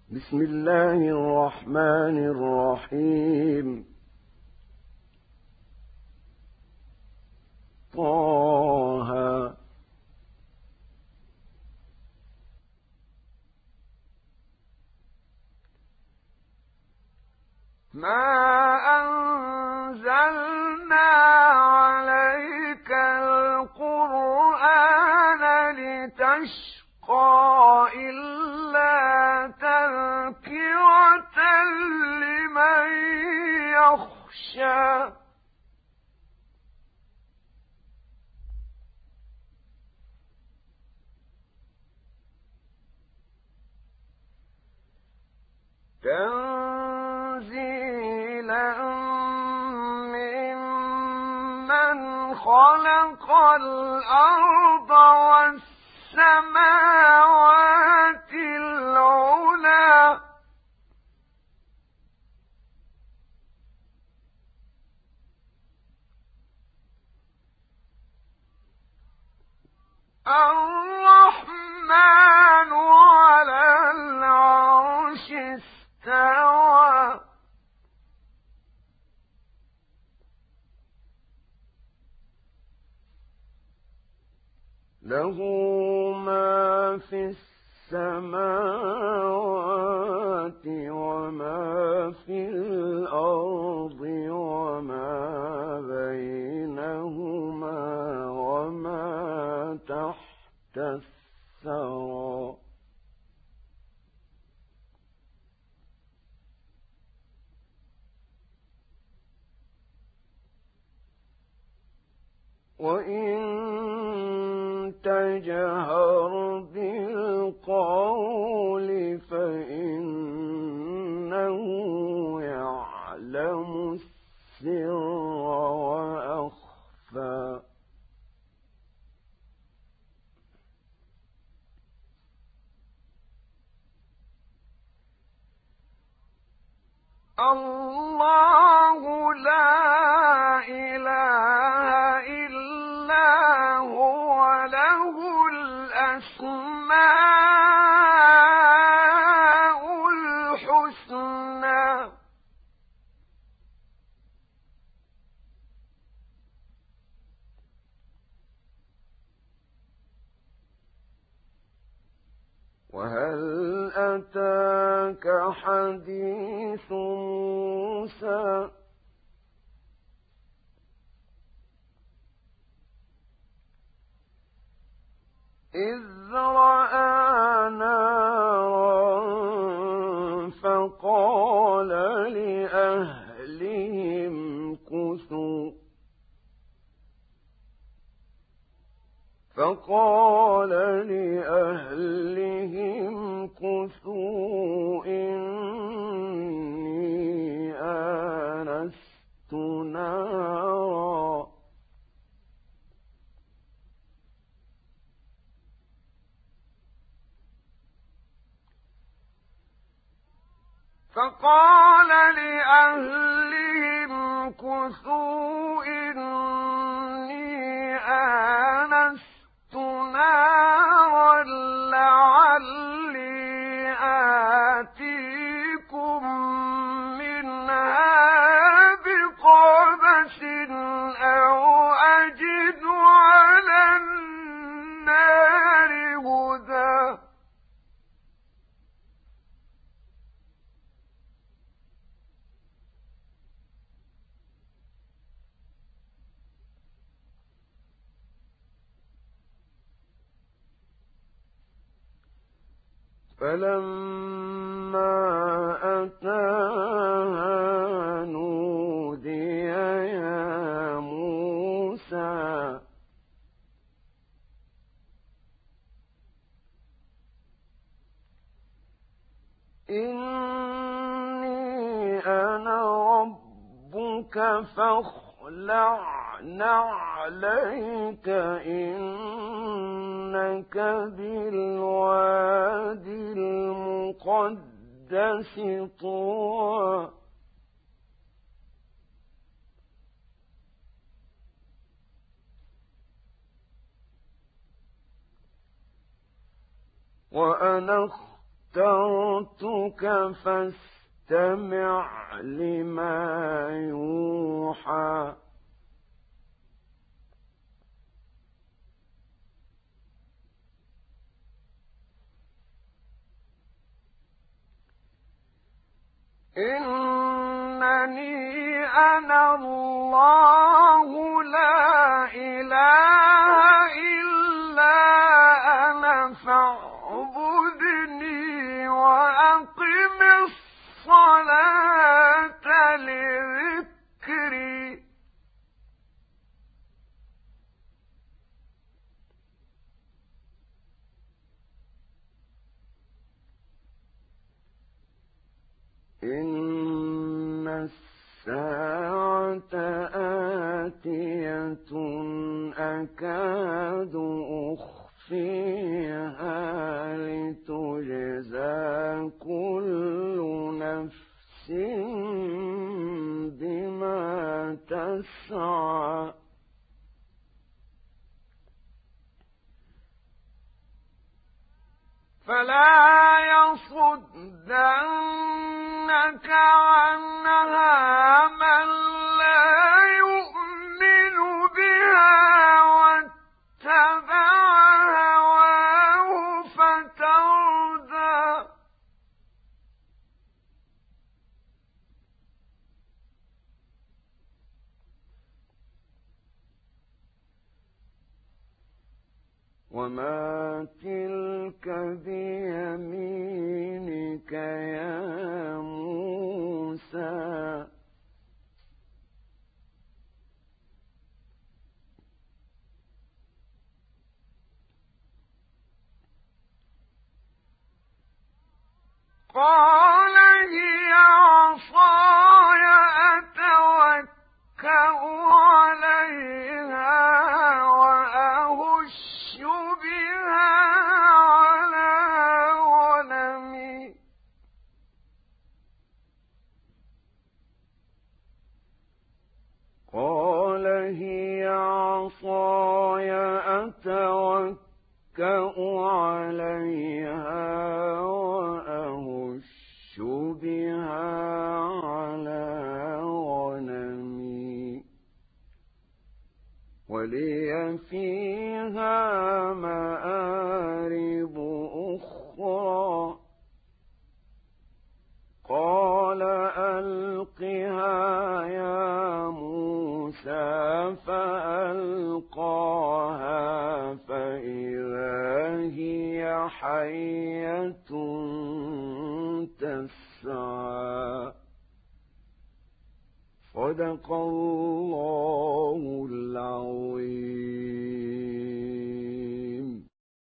بسم الله الرحمن الرحيم. طه. ما أنزلنا عليك القرآن لتشقى إلا تذكرة لمن يخشى تنزيلا ممن خلق الأرض والسماوات العلى الرحمن على العرش استوى له ما في السماوات وما في الأرض وما بينهما وما تحت الثرى وإن تجهر بالقول فإنه يعلم السر وأخفى الله لا إله إلا هو له الأسماء الحسنى وهل أتاك حديث موسى إذ رأى نارا فقال لأهلهم كثوا إني آنست نارا لعلي آتيكم منها بقبس أو أجد على النار هدى فلما أتاها نودي يا موسى إني أنا ربك فاخلع نعليك إنك بالوادي المقدس طوى وأنا اخْتَرْتُكَ فَاسْتَمِعْ لِمَا يُوحَى إِنَّنِي أَنَا اللَّهُ لَا إِلَٰهَ إِلَّا أَنَا فَاعْبُدْنِي وَأَقِمِ الصَّلَاةَ لِذِكْرِي إِنَّ السَّاعَةَ آتِيَةٌ أَكَادُ أُخْفِيهَا لِتُجْزَىٰ كُلُّ نَفْسٍ بِمَا تَسْعَىٰ فَلَا يَصُدَّنَّكَ عَنْهَا مَن لَّا يُؤْمِنُ بِهَا وَاتَّبَعَ هَوَاهُ فَتَرْدَىٰ وَمَا تِلْكَ بِيَمِينِكَ يَا مُوسَىٰ قَالَ هِيَ عَصَايَ أَتَوَكَّأُ عَلَيْهَا وَأَهُشُّ بِهَا عَلَىٰ غَنَمِي قَالَ هِيَ عَصَايَ أَتَوَكَّأُ عَلَيْهَا وَأَهُشُّ بِهَا عَلَىٰ غَنَمِي وَلِيَ فِيهَا مَآرِبُ أُخْرَىٰ قَالَ أَلْقِهَا يَا مُوسَىٰ فَأَلْقَاهَا فَإِذَا هِيَ حَيَّةٌ تَسْعَىٰ صدق الله العظيم.